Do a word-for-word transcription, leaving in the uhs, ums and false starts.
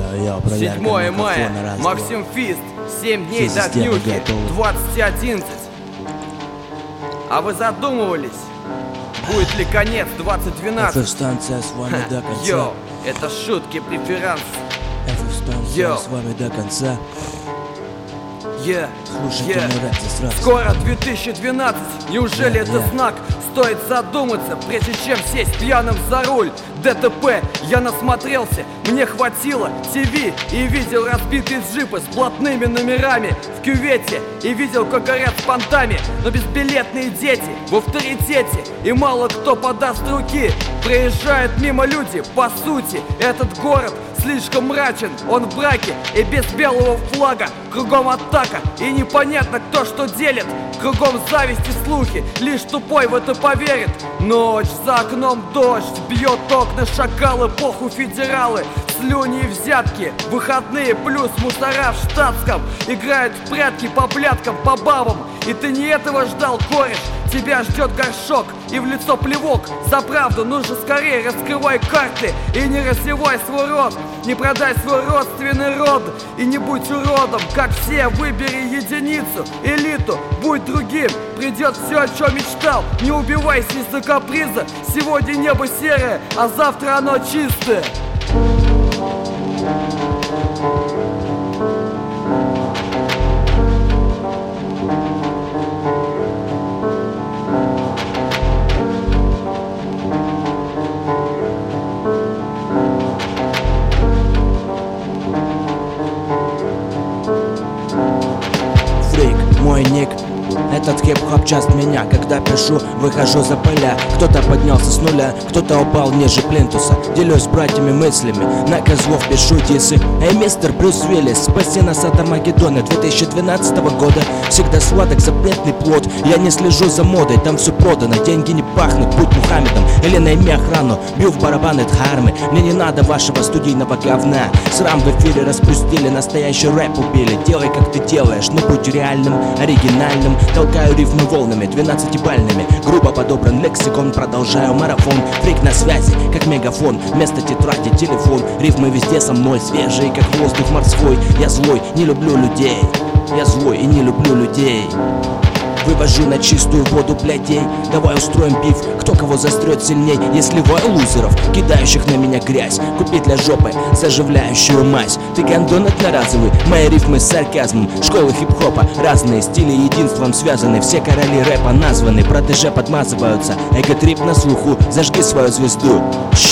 седьмое мая, Максим Фист, семь дней до днюхи, двадцать одиннадцать. А вы задумывались, будет ли конец двадцать двенадцать? Станция с вами до конца. Йоу, это шутки, преферанс. Станция с вами до конца. Yeah, Слушайте, yeah. Скоро две тысячи двенадцать. Неужели yeah, это yeah. знак? Стоит задуматься, прежде чем сесть пьяным за руль. ДТП, я насмотрелся, мне хватило ТВ и видел разбитые джипы с блатными номерами в кювете и видел, как горят с понтами. Но безбилетные дети в авторитете, и мало кто подаст руки. Проезжают мимо люди, по сути, этот город слишком мрачен, он в браке и без белого флага. Кругом атака и непонятно, кто что делит. Кругом зависть и слухи, лишь тупой в это поверит. Ночь, за окном дождь, бьет окна шакалы, похуй федералы. Слюни и взятки, выходные плюс мусора в штатском. Играют в прятки по пляткам, по бабам. И ты не этого ждал, кореш. Тебя ждет горшок и в лицо плевок. За правду нужно скорее раскрывай карты и не раздевай свой рот. Не продай свой родственный род и не будь уродом, как все. Выбери единицу, элиту, будь другим. Придет все, о чем мечтал. Не убивайся из-за каприза. Сегодня небо серое, а завтра оно чистое. Мой ник, этот хип-хоп часть меня. Когда пишу, выхожу за поля. Кто-то поднялся с нуля, кто-то упал ниже плинтуса. Делюсь с братьями мыслями, на козлов пишу дисы. Эй, мистер Брюс Уиллис, спаси нас от Армагеддона две тысячи двенадцатого года. Всегда сладок запретный плод. Я не слежу за модой, там все продано. Деньги не пахнут, будь Мухаммедом или найми охрану. Бью в барабаны дхармы, мне не надо вашего студийного говна. Срам в эфире распустили, настоящий рэп убили. Делай как ты делаешь, но будь реальным, оригинальным. Толкаю рифмы волнами, двенадцатибальными. Грубо подобран лексикон, продолжаю марафон. Фрик на связи, как мегафон. Вместо тетради телефон. Рифмы везде со мной, свежие, как воздух морской. Я злой, не люблю людей. Я злой и не люблю людей. Вывожу на чистую воду блядей. Давай устроим биф, кто кого застрет сильней. Я сливаю лузеров, кидающих на меня грязь. Купить для жопы заживляющую мазь. Ты гандон одноразовый, мои рифмы с сарказмом. Школы хип-хопа, разные стили единством связаны. Все короли рэпа названы, протеже подмазываются. Эго-трип на слуху, зажги свою звезду.